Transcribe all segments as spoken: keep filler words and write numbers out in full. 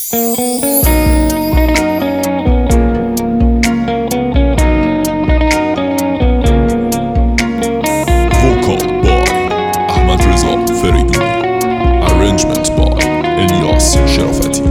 Vocal by Ahmad Reza Feriduni. Arrangement by Elias Sharafati.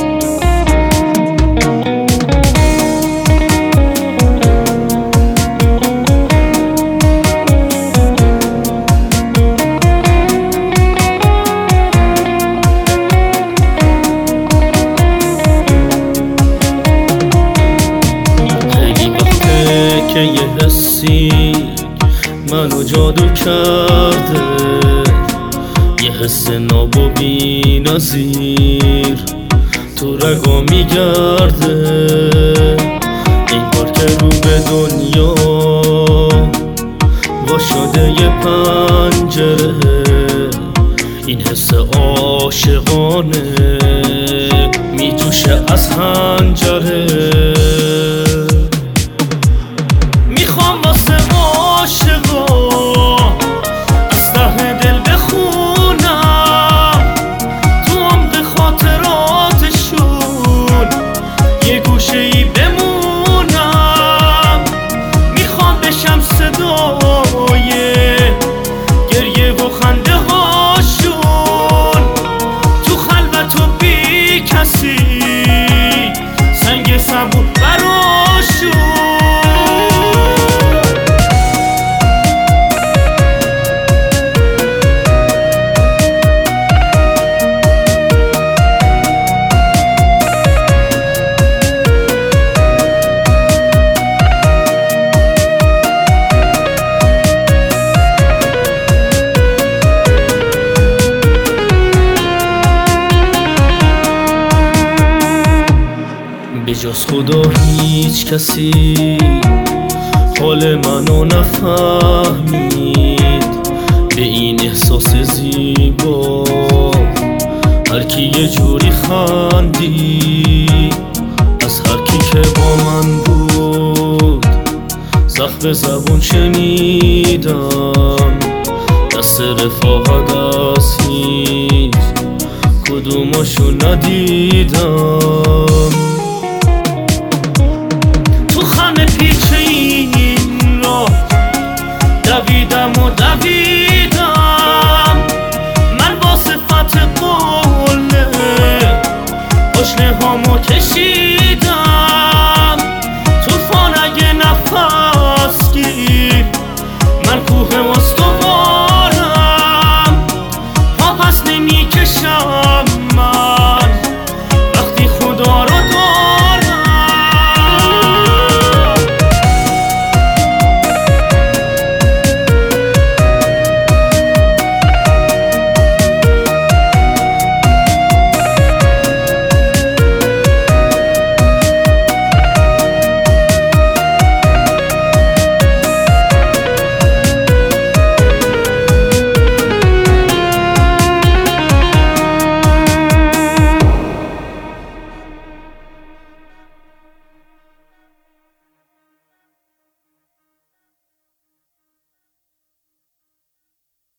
که یه حسی منو جادو کرده، یه حس ناب و بی نظیر تو رگا میگرده. انگار که رو به دنیا وا شده یه پنجره، این حس عاشقانه میجوشه از حنجره. سنگ سبو براشون به جز خدا هیچ کسی حال منو نفهمید. به این احساس زیبا هر کی یه جوری خندید، از هر کی که با من بود زخم زبون شنیدم. دست رفاقت از هیچ کدوماشو ندیدم.